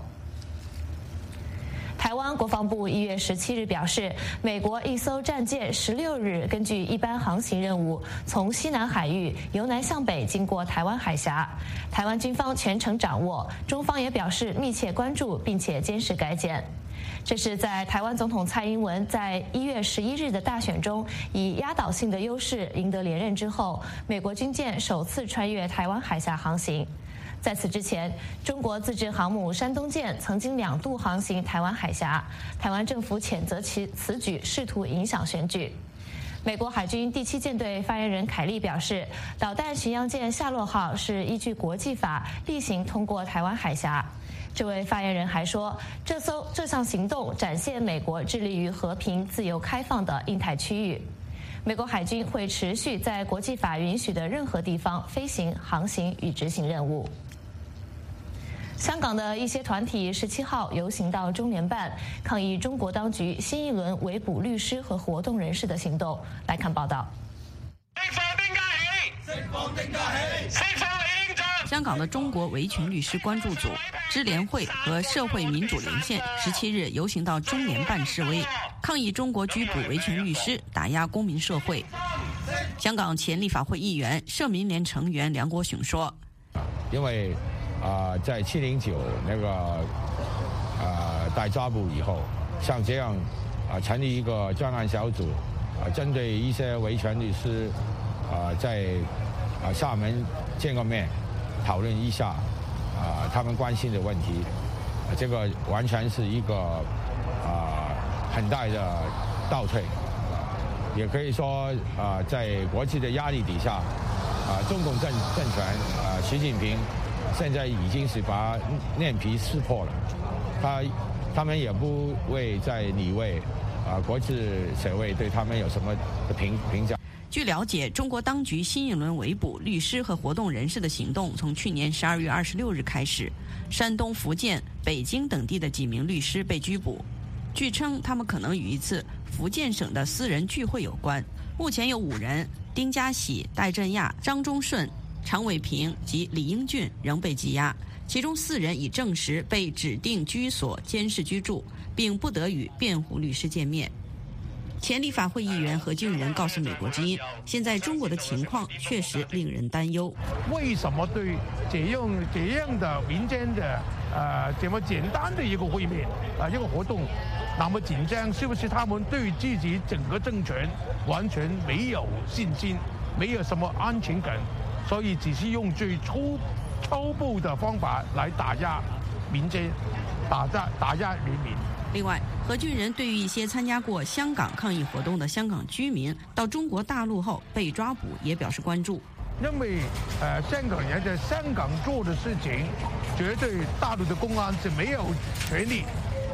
台湾国防部1月17日表示，美国一艘战舰16日根据一般航行任务，从西南海域由南向北经过台湾海峡，台湾军方全程掌握，中方也表示密切关注并且监视该舰。这是在台湾总统蔡英文在1月11日的大选中以压倒性的优势赢得连任之后，美国军舰首次穿越台湾海峡航行。在此之前，中国自制航母山东舰曾经2度航行台湾海峡，台湾政府谴责此举试图影响选举。美国海军第7舰队发言人凯利表示，导弹巡洋舰夏洛号是依据国际法例行通过台湾海峡。这位发言人还说，这项行动展现美国致力于和平、自由、开放的印太区域。美国海军会持续在国际法允许的任何地方飞行、航行与执行任务。香港的一些团体17号游行到中联办，抗议中国当局新一轮围捕律师和活动人士的行动。来看报道。 香港的中国维权律师关注组、支联会和社会民主连线17日游行到中联办示威，抗议中国拘捕维权律师、打压公民社会。香港前立法会议员、社民连成员梁国雄说：“ 因为在709那个大抓捕以后，像这样成立一个专案小组，针对一些维权律师在厦门见个面，讨论一下他们关心的问题，这个完全是一个很大的倒退，也可以说在国际的压力底下，中共政权习近平现在已经是把脸皮撕破了，他们也不会再理会国际社会对他们有什么的评价。 据了解，中国当局新一轮围捕律师和活动人士的行动从去年12月26日开始，山东、福建、北京等地的几名律师被拘捕，据称他们可能与一次福建省的私人聚会有关。目前有5人，丁家喜、戴振亚、张忠顺、常伟平及李英俊仍被羁押，其中4人已证实被指定居所监视居住，并不得与辩护律师见面。前立法会议员何俊仁告诉美国之音，现在中国的情况确实令人担忧。 为什么对这样的民间的这么简单的一个会面一个活动那么紧张？是不是他们对自己整个政权完全没有信心，没有什么安全感，所以只是用最粗暴的方法来打压民间，打压人民。 另外，何俊仁对于一些参加过香港抗议活动的香港居民到中国大陆后被抓捕也表示关注。 因为香港人在香港做的事情，绝对大陆的公安是没有权利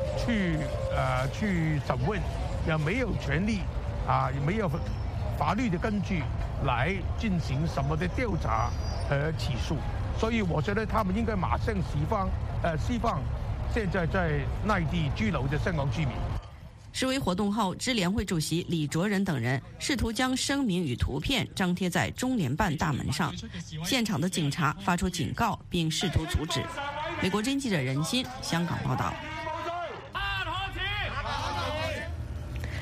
去审问，也没有权利也没有法律的根据来进行什么的调查和起诉，所以我觉得他们应该马上释放现在在内地拘留的香港居民。 示威活动后，支联会主席李卓人等人试图将声明与图片张贴在中联办大门上，现场的警察发出警告并试图阻止。美国之音记者任鑫香港报道。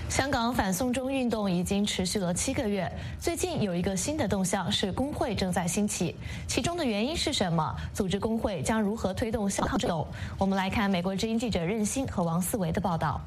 香港反送中运动已经持续了7个月，最近有一个新的动向是工会正在兴起，其中的原因是什么？组织工会将如何推动香港运动？我们来看美国之音记者任欣和王思维的报道。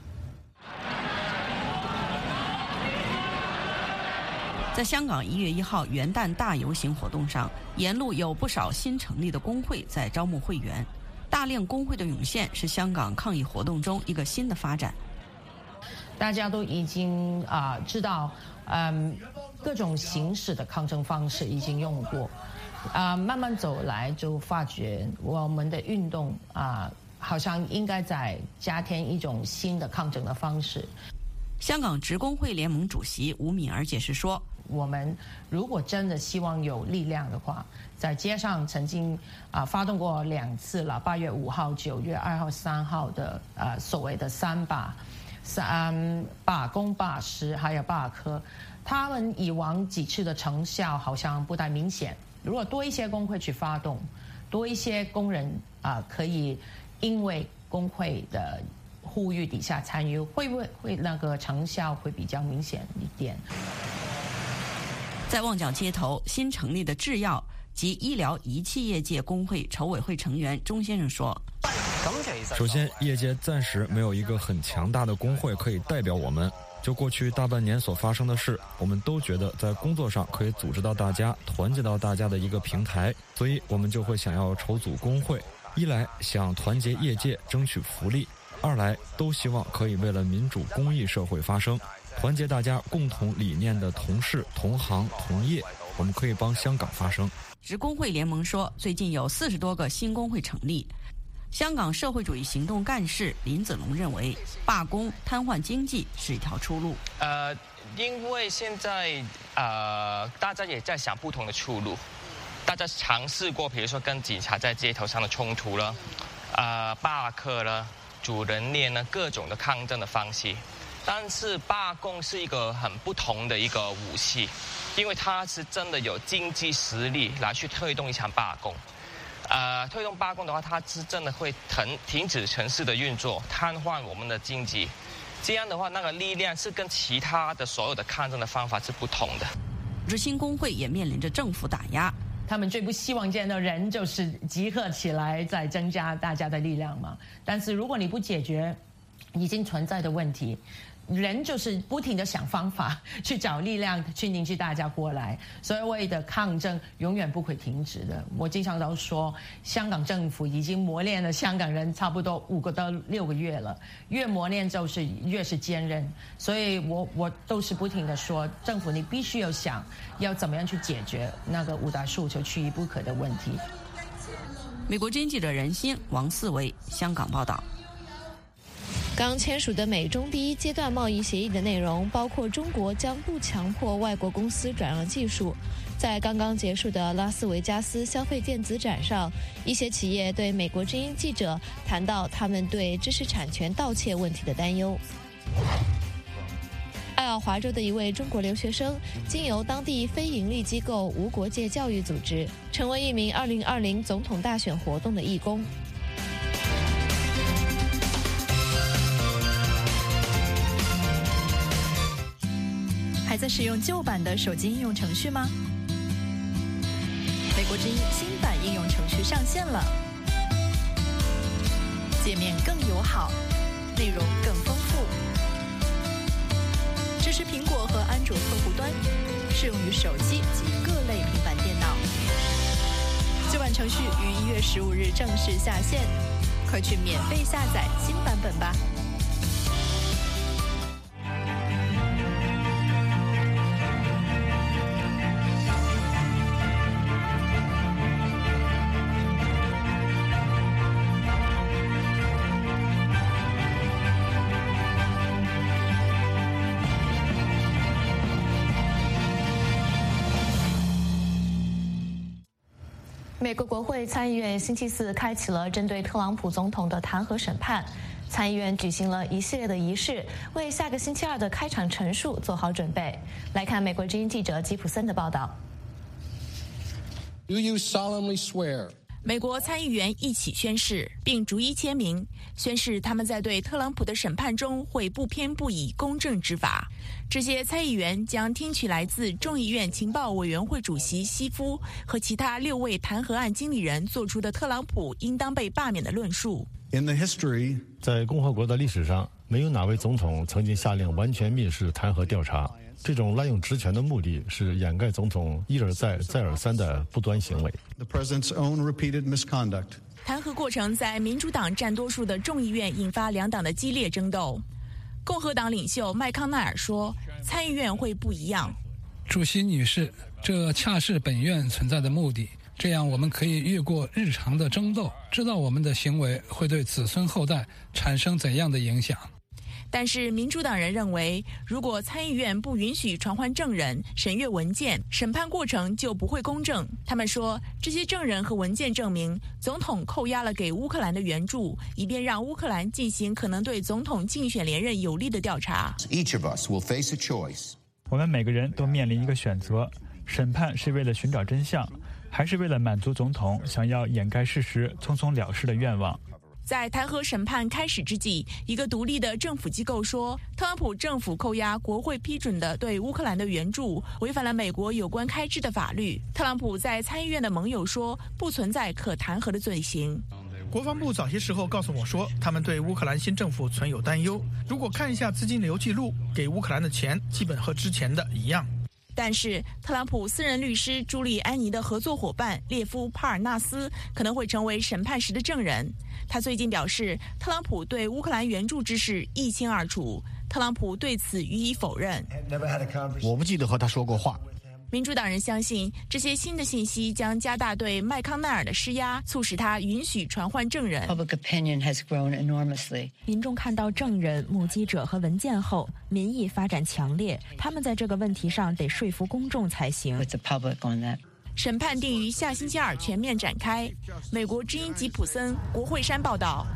在香港1月1号元旦大游行活动上，沿路有不少新成立的工会在招募会员，大量工会的涌现是香港抗议活动中一个新的发展。 大家都已经知道，各种形式的抗争方式已经用过，慢慢走来就发觉我们的运动好像应该再加添一种新的抗争的方式。 香港职工会联盟主席吴敏儿解释说， 我们如果真的希望有力量的话，在街上曾经发动过2次了，8月5号、9月2号、3号的所谓的3罢。罢工、罢师还有罢课，他们以往几次的成效好像不太明显。如果多一些工会去发动，多一些工人可以因为工会的呼吁底下参与，会不会那个成效会比较明显一点？ 在旺角街头新成立的制药及医疗仪器业界工会筹委会成员钟先生说， 首先，业界暂时没有一个很强大的工会可以代表我们。就过去大半年所发生的事，我们都觉得在工作上可以组织到大家，团结到大家的一个平台，所以我们就会想要筹组工会。一来想团结业界争取福利，二来都希望可以为了民主公益社会发声，团结大家共同理念的同事、同行、同业，我们可以帮香港发声。 职工会联盟说，最近有40多个新工会成立。香港社会主义行动干事林子龙认为，罢工瘫痪经济是一条出路。 因为现在大家也在想不同的出路，大家尝试过，比如说跟警察在街头上的冲突了，罢课了，主人链呢，各种的抗争的方式。但是罢工是一个很不同的一个武器，因为它是真的有经济实力来去推动一场罢工。推动罢工的话，它是真的会停止城市的运作，瘫痪我们的经济。这样的话，那个力量是跟其他的所有的抗争的方法是不同的。 日新工会也面临着政府打压， 他们最不希望见到人就是集合起来，再增加大家的力量嘛。但是如果你不解决已经存在的问题，人就是不停地想方法去找力量去凝聚大家过来，所谓的抗争永远不会停止的。我经常都说，香港政府已经磨练了香港人差不多5到6个月了，越磨练就是越是坚韧。所以我都是不停地说，政府你必须要想要怎么样去解决那个5大诉求缺一不可的问题。 美国经济记者任欣、王思维香港报道。 刚签署的美中第1阶段贸易协议的内容包括中国将不强迫外国公司转让技术。在刚刚结束的拉斯维加斯消费电子展上，一些企业对美国之音记者谈到他们对知识产权盗窃问题的担忧。爱奥华州的一位中国留学生，经由当地非营利机构无国界教育组织，成为一名2020总统大选活动的义工。 还在使用旧版的手机应用程序吗？美国之音新版应用程序上线了，界面更友好，内容更丰富，支持苹果和安卓客户端，适用于手机及各类平板电脑。旧版程序于1月15日正式下线，快去免费下载新版本吧。 美国国会参议院星期4开启了针对特朗普总统的弹劾审判，参议院举行了一系列的仪式，为下个星期2的开场陈述做好准备。来看美国之音记者吉普森的报道。 Do you solemnly swear 美国参议员一起宣誓，并逐一签名，宣誓他们在对特朗普的审判中会不偏不倚、公正执法。这些参议员将听取来自众议院情报委员会主席希夫和其他6位弹劾案经理人做出的特朗普应当被罢免的论述。 在共和国的历史上，没有哪位总统曾经下令完全密室弹劾调查。这种滥用职权的目的是掩盖总统一而再、再而三的不端行为。 弹劾过程在民主党占多数的众议院引发两党的激烈争斗。共和党领袖麦康奈尔说，参议院会不一样。 主席女士，这恰是本院存在的目的，这样我们可以越过日常的争斗，知道我们的行为会对子孙后代产生怎样的影响。 但是民主党人认为，如果参议院不允许传唤证人、审阅文件，审判过程就不会公正。他们说，这些证人和文件证明总统扣押了给乌克兰的援助，以便让乌克兰进行可能对总统竞选连任有利的调查。 我们每个人都面临一个选择：审判是为了寻找真相，还是为了满足总统想要掩盖事实、匆匆了事的愿望？ 在弹劾审判开始之际，一个独立的政府机构说，特朗普政府扣押国会批准的对乌克兰的援助，违反了美国有关开支的法律。特朗普在参议院的盟友说，不存在可弹劾的罪行。 国防部早些时候告诉我说，他们对乌克兰新政府存有担忧。如果看一下资金流记录，给乌克兰的钱基本和之前的一样。 但是，特朗普私人律师朱利安尼的合作伙伴列夫·帕尔纳斯可能会成为审判时的证人。他最近表示，特朗普对乌克兰援助之事一清二楚。特朗普对此予以否认。 我不记得和他说过话。 民主党人相信，这些新的信息将加大对麦康奈尔的施压，促使他允许传唤证人。 民众看到证人、目击者和文件后，民意发展强烈。他们在这个问题上得说服公众才行。审判定于下星期二全面展开。美国之音吉普森、国会山报道。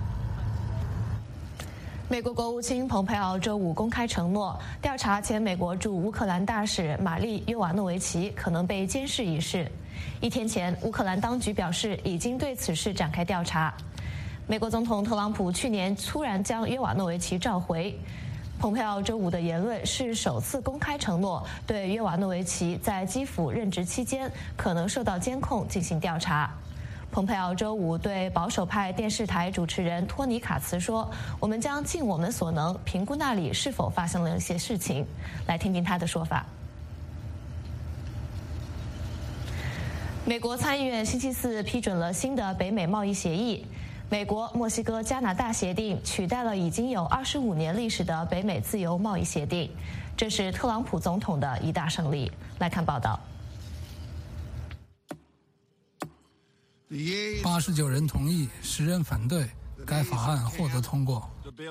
美国国务卿蓬佩奥周五公开承诺，调查前美国驻乌克兰大使玛丽·约瓦诺维奇可能被监视一事。一天前，乌克兰当局表示已经对此事展开调查。美国总统特朗普去年突然将约瓦诺维奇召回。蓬佩奥周五的言论是首次公开承诺对约瓦诺维奇在基辅任职期间可能受到监控进行调查。蓬佩奥周五对保守派电视台主持人托尼卡茨说，我们将尽我们所能评估那里是否发生了一些事情。来听听他的说法。美国参议院星期四批准了新的北美贸易协议，美国、墨西哥、加拿大协定取代了已经有25年历史的北美自由贸易协定，这是特朗普总统的一大胜利。来看报道。 89人同意，10人反对，该法案获得通过。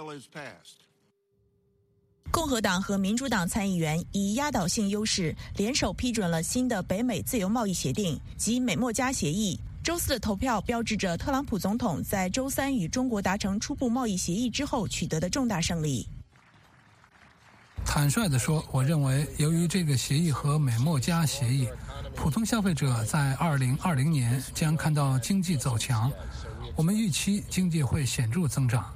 共和党和民主党参议员以压倒性优势联手批准了新的北美自由贸易协定及美墨加协议。周四的投票标志着特朗普总统在周三与中国达成初步贸易协议之后取得的重大胜利。 坦率地说，我认为由于这个协议和美墨加协议，普通消费者在2020年将看到经济走强，我们预期经济会显著增长。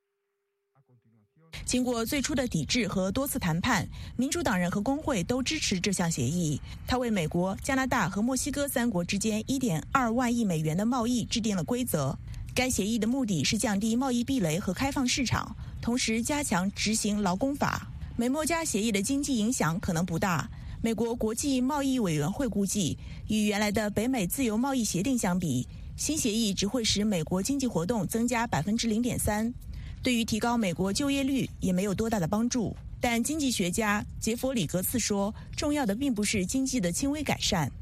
经过最初的抵制和多次谈判，民主党人和工会都支持这项协议。它为美国、加拿大和墨西哥3国之间1.2万亿美元的贸易制定了规则。该协议的目的是降低贸易壁垒和开放市场，同时加强执行劳工法。美墨加协议的经济影响可能不大。美国国际贸易委员会估计，与原来的北美自由贸易协定相比，新协议只会使美国经济活动增加0.3%，对于提高美国就业率也没有多大的帮助。但经济学家杰弗里·格茨说，重要的并不是经济的轻微改善。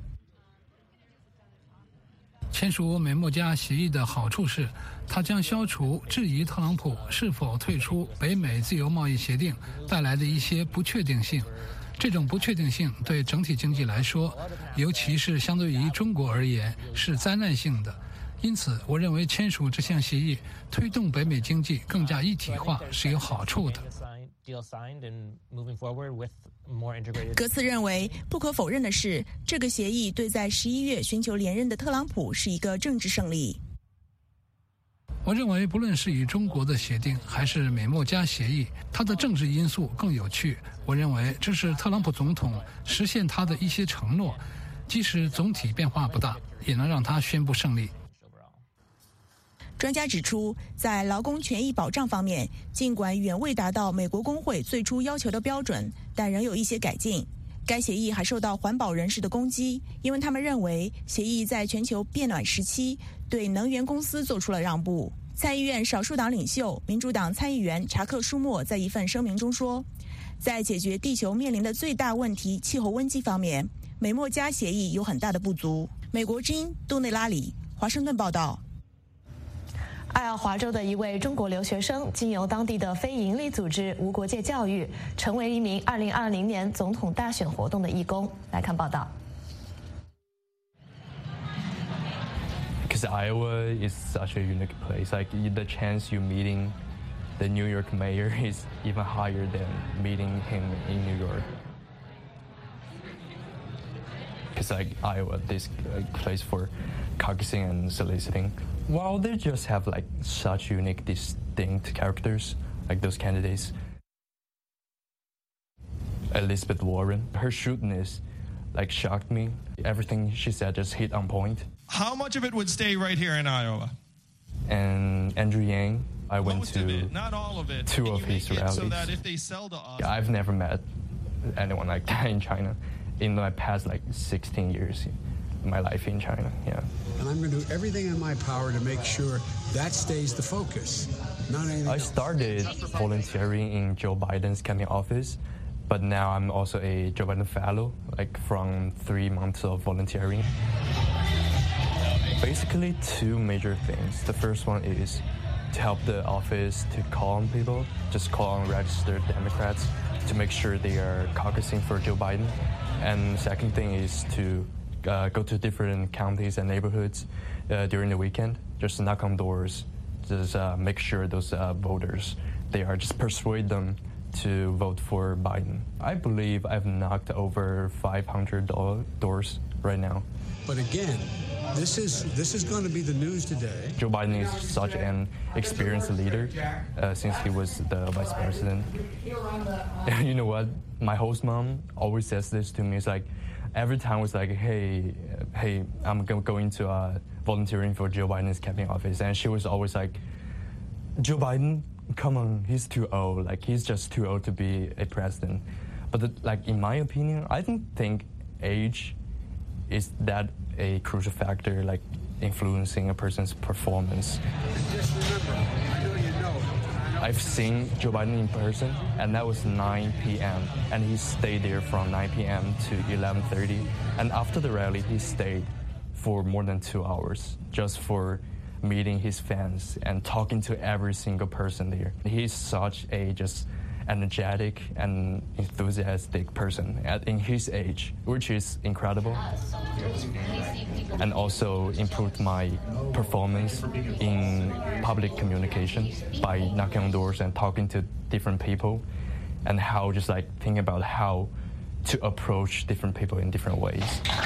签署美墨加协议的好处是，它将消除质疑特朗普是否退出北美自由贸易协定带来的一些不确定性。这种不确定性对整体经济来说，尤其是相对于中国而言，是灾难性的。因此，我认为签署这项协议，推动北美经济更加一体化是有好处的。 戈茨认为，不可否认的是，这个协议对在11月寻求连任的特朗普是一个政治胜利。 我认为，不论是与中国的协定，还是美墨加协议，它的政治因素更有趣。我认为，这是特朗普总统实现他的一些承诺，即使总体变化不大，也能让他宣布胜利。 专家指出，在劳工权益保障方面，尽管远未达到美国工会最初要求的标准，但仍有一些改进。该协议还受到环保人士的攻击，因为他们认为协议在全球变暖时期对能源公司做出了让步。参议院少数党领袖民主党参议员查克·舒默在一份声明中说，在解决地球面临的最大问题气候温机方面，美墨加协议有很大的不足。美国之音杜内拉里华盛顿报道。 爱奥华州的一位中国留学生经由当地的非营利组织无国界教育，成为一名2020年总统大选活动的义工。来看报道。 Because Iowa is such a unique place. Like the chance you meeting the New York mayor is even higher than meeting him in New York. Because like Iowa, this place for caucusing and soliciting. While they just have like such unique, distinct characters, like those candidates. Elizabeth Warren, her shrewdness, like shocked me. Everything she said just hit on point. How much of it would stay right here in Iowa? And Andrew Yang, I went Most to of it, not all of it. 2 of his rallies. So that if they sell to us, I've never met anyone like that in China in my past like 16 years. My life in China, yeah. And I'm going to do everything in my power to make sure that stays the focus, not anything else. I started volunteering in Joe Biden's campaign office, but now I'm also a Joe Biden fellow, like from 3 months of volunteering. Basically 2 major things. The first one is to help the office to call on people, just call on registered Democrats to make sure they are caucusing for Joe Biden. And the second thing is to go to different counties and neighborhoods during the weekend, just knock on doors, just make sure those voters, they are just persuade them to vote for Biden. I believe I've knocked over 500 doors right now. But again, this is going to be the news today. Joe Biden is such an experienced leader since he was the vice president. You know what? My host mom always says this to me. It's like, every time it's like, hey, I'm going to volunteering for Joe Biden's campaign office. And she was always like, Joe Biden, come on, he's too old. Like, he's just too old to be a president. But like, in my opinion, I don't think age is that a crucial factor, like influencing a person's performance. Just remember, I know you know. I've seen Joe Biden in person, and that was 9 p.m. And he stayed there from 9 p.m. to 11:30. And after the rally, he stayed for more than 2 hours just for meeting his fans and talking to every single person there. He's such a just energetic and enthusiastic person in his age, which is incredible. And also improved my performance in public communication by knocking on doors and talking to different people, and how just like think about how to approach different people in different ways.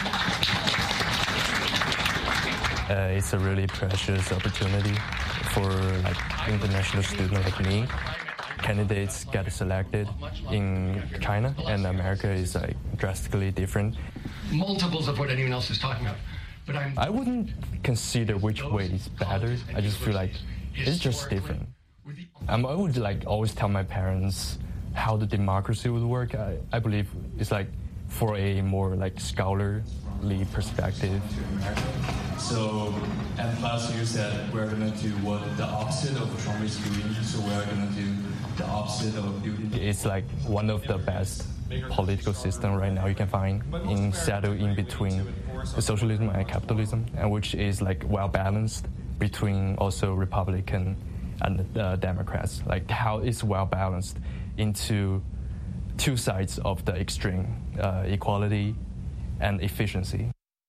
It's a really precious opportunity for like international student like me. Candidates get selected in China, and America is like drastically different. Multiples of what anyone else is talking about. But I wouldn't consider which way is better. I just feel like it's just different. I would like always tell my parents how the democracy would work. I believe it's like for a more like scholarly perspective. So at last you said we're going to do what the opposite of Trump is doing. So we're going to do the opposite of building. It's like one of the best political system right now you can find settled in between the socialism and capitalism, and which is like well balanced between also Republican and Democrats. Like how it's well balanced into 2 sides of the extreme, equality and efficiency.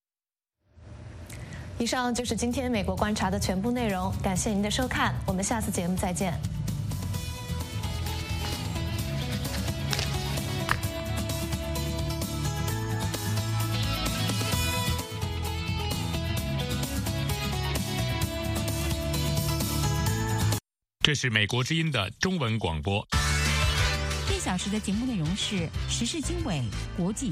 以上就是今天美国观察的全部内容，感谢您的收看，我们下次节目再见。 这是美国之音的中文广播。 1小时的节目内容是时事经纬、国际